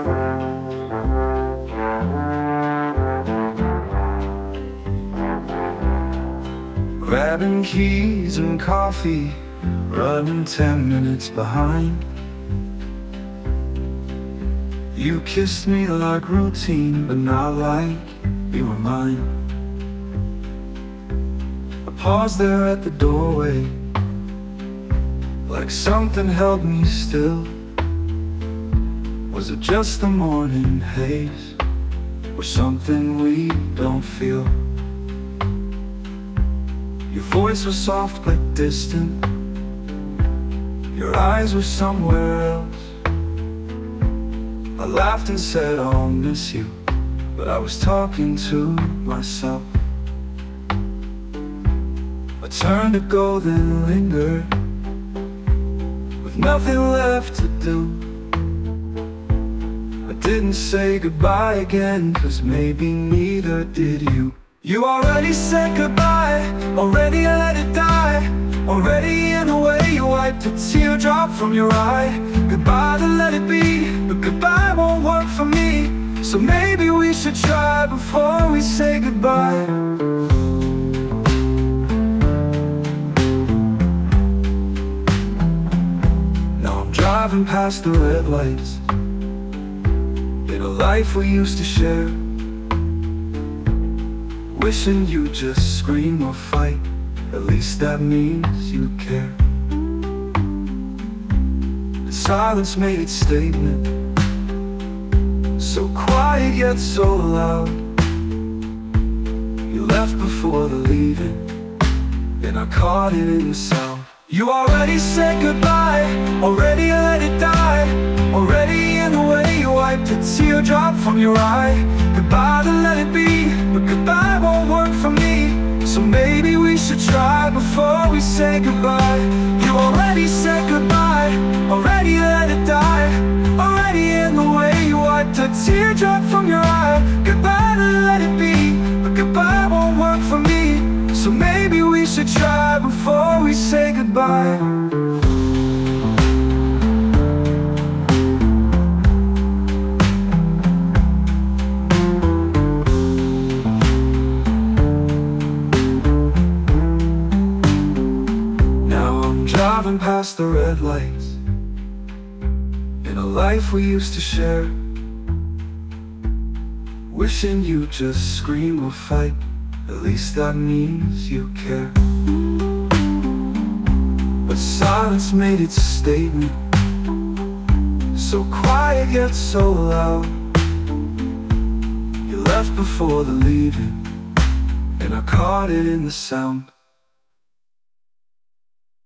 Grabbing keys and coffee, running 10 minutes behind. You kissed me like routine, but not like you were mine. I paused there at the doorway, like something held me still. Was it just the morning haze, or something we don't feel? Your voice was soft but distant, your eyes were somewhere else. I laughed and said I'll miss you, but I was talking to myself. I turned to go, then lingered, with nothing left to do. I didn't say goodbye again, 'cause maybe neither did you. You already said goodbye, already let it die. Already in a way you wiped a teardrop from your eye. Goodbye to let it be, but goodbye won't work for me. So maybe we should try before we say goodbye. Now I'm driving past the red lights in a life we used to share, wishing you'd just scream or fight. At least that means you care. The silence made its statement, so quiet yet so loud. You left before the leaving, and I caught it in the sound. You already said goodbye, already let it die. Already in the way you wiped a teardrop from your eye. Goodbye to let it be, but goodbye won't work for me. So maybe we should try before we say goodbye. You already said goodbye, already let it die. Already in the way you wiped a teardrop from your eye. Goodbye to let it be, but goodbye won't work for me. So maybe we should try before we say goodbye. Driving past the red lights in a life we used to share, wishing you'd just scream or fight. At least that means you care. But silence made its statement, so quiet yet so loud. You left before the leaving, and I caught it in the sound.